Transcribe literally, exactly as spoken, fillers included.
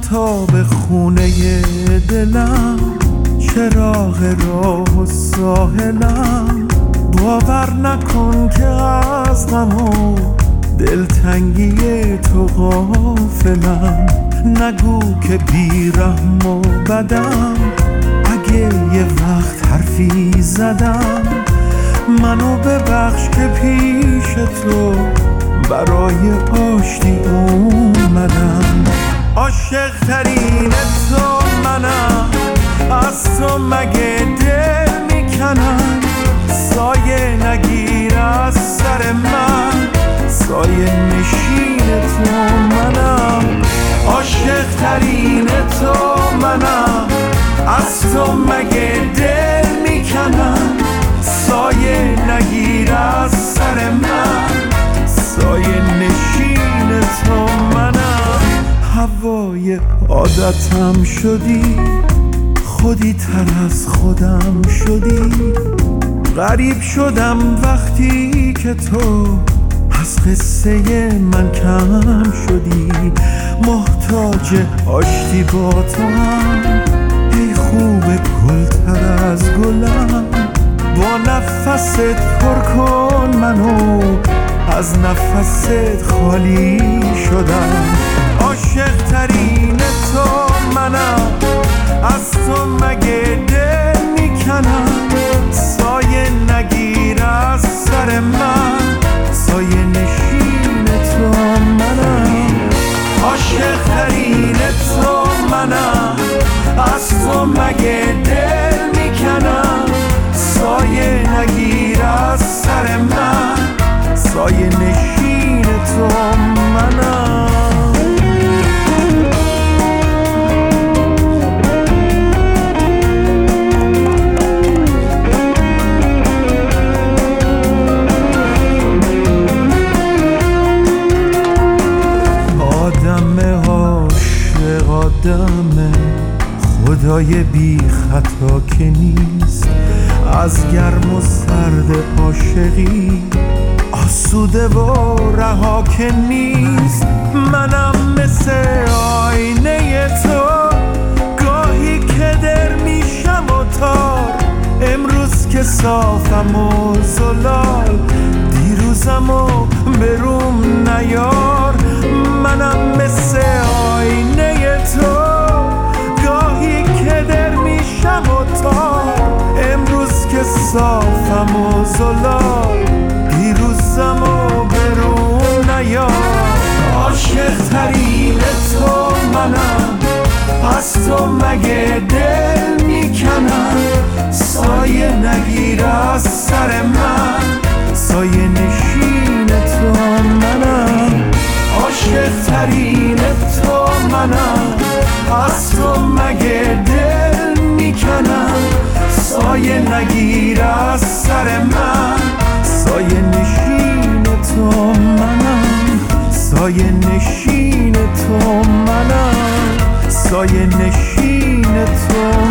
مهتاب خونه دلم، چراغ راه و ساحلم. باور نکن که از غم و دلتنگی تو غافلم. نگو که بی‌رحم و بدم، اگه یه وقت حرفی زدم. منو ببخش که پیش تو برای آشتی اومدم. عاشق ترین تو منم، از تو مگه دل میکنم. سایه نگیر از سر من، سایه نشین تو منم. عاشق ترین تو منم، از تو مگه دل میکنم. سایه نگیر از سر من، سایه نشین تو منم. هوای عادتم شدی، خودی تر از خودم شدی. غریب شدم وقتی که تو از قصه من کم شدی. محتاج آشتی با تو هم، ای خوب گل تر از گلم. با نفست پر کن منو، از نفست خالی شدم. عاشق ترین تو منم، از تو مگه دل میکنم. سایه نگیر از سر من، سایه نشین تو منم. عاشق ترین تو منم، از تو مگه دل میکنم. سایه نگیر از سر من، سایه نشین تو منم. آدم عاشق آدم، خدای بی خطا که نیست. از گرم و سرد عاشقی آسوده و رها که نیست. منم مثل آینه تو، گاهی که در میشم و تار. امروز که صافم و زلال، دیروزم و بروم نیار. منم مثل آینه تو، گاهی که در میشم و تار. امروز که صافم و زلال، دیروزم و برون نیار. عاشق ترین تو منم، از تو مگه دل میکنم. سایه نگیر از سر من، سایه نشین تو منم. عاشق ترین تو منم، از تو مگه دل میکنم. سایه نگیر از سر من، سایه نشین تو منم. سایه نشین تو منم، سایه نشین تو